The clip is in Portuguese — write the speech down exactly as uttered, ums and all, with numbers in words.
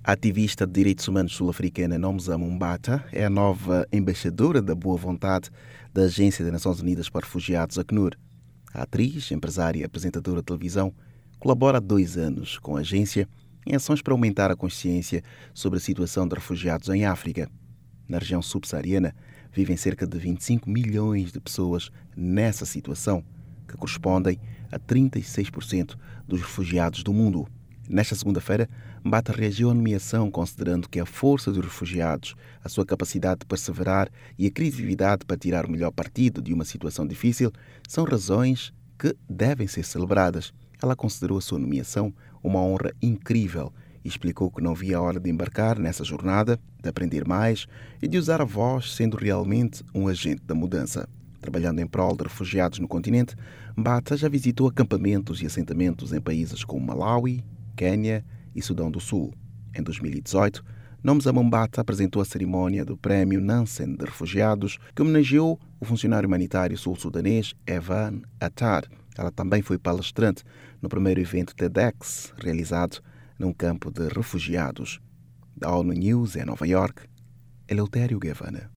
A ativista de direitos humanos sul-africana Nomsa Moombata é a nova embaixadora da boa vontade da Agência das Nações Unidas para Refugiados, Acnur. A atriz, empresária e apresentadora de televisão colabora há dois anos com a agência em ações para aumentar a consciência sobre a situação de refugiados em África. Na região subsaariana, vivem cerca de vinte e cinco milhões de pessoas nessa situação, que correspondem a trinta e seis por cento dos refugiados do mundo. Nesta segunda-feira, Mbata reagiu à nomeação, considerando que a força dos refugiados, a sua capacidade de perseverar e a criatividade para tirar o melhor partido de uma situação difícil são razões que devem ser celebradas. Ela considerou a sua nomeação uma honra incrível e explicou que não via a hora de embarcar nessa jornada, de aprender mais e de usar a voz sendo realmente um agente da mudança. Trabalhando em prol de refugiados no continente, Mbata já visitou acampamentos e assentamentos em países como Malawi, Quênia e Sudão do Sul. Em dois mil e dezoito, Nomsa Moombata apresentou a cerimónia do Prémio Nansen de Refugiados, que homenageou o funcionário humanitário sul-sudanês Evan Attar. Ela também foi palestrante no primeiro evento TEDx, realizado num campo de refugiados. Da ONU News em Nova York, Eleutério Gavanna.